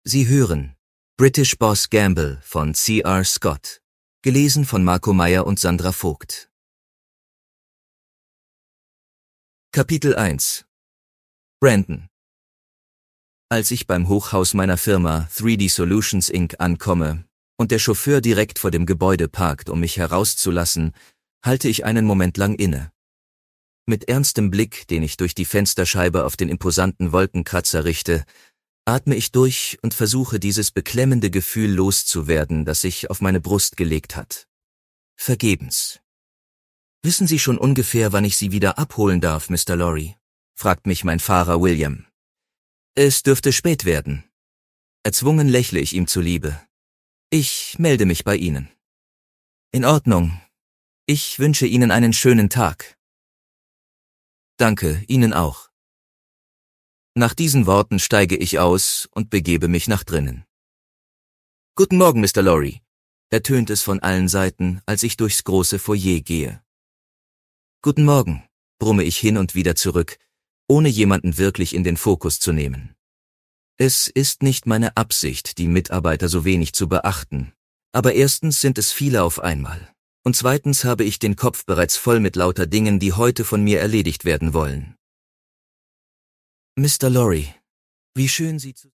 Sie hören British Boss Gamble von C.R. Scott, gelesen von Marco Meyer und Sandra Vogt. Kapitel 1 Brandon. Als ich beim Hochhaus meiner Firma 3D Solutions Inc. ankomme und der Chauffeur direkt vor dem Gebäude parkt, um mich herauszulassen, halte ich einen Moment lang inne. Mit ernstem Blick, den ich durch die Fensterscheibe auf den imposanten Wolkenkratzer richte, atme ich durch und versuche, dieses beklemmende Gefühl loszuwerden, das sich auf meine Brust gelegt hat. Vergebens. »Wissen Sie schon ungefähr, wann ich Sie wieder abholen darf, Mr. Lorry?« fragt mich mein Fahrer William. »Es dürfte spät werden.« Erzwungen lächle ich ihm zuliebe. »Ich melde mich bei Ihnen.« »In Ordnung. Ich wünsche Ihnen einen schönen Tag.« »Danke, Ihnen auch.« Nach diesen Worten steige ich aus und begebe mich nach drinnen. »Guten Morgen, Mr. Lorry«, ertönt es von allen Seiten, als ich durchs große Foyer gehe. »Guten Morgen«, brumme ich hin und wieder zurück, ohne jemanden wirklich in den Fokus zu nehmen. Es ist nicht meine Absicht, die Mitarbeiter so wenig zu beachten, aber erstens sind es viele auf einmal, und zweitens habe ich den Kopf bereits voll mit lauter Dingen, die heute von mir erledigt werden wollen. »Mr. Lorry, wie schön Sie zu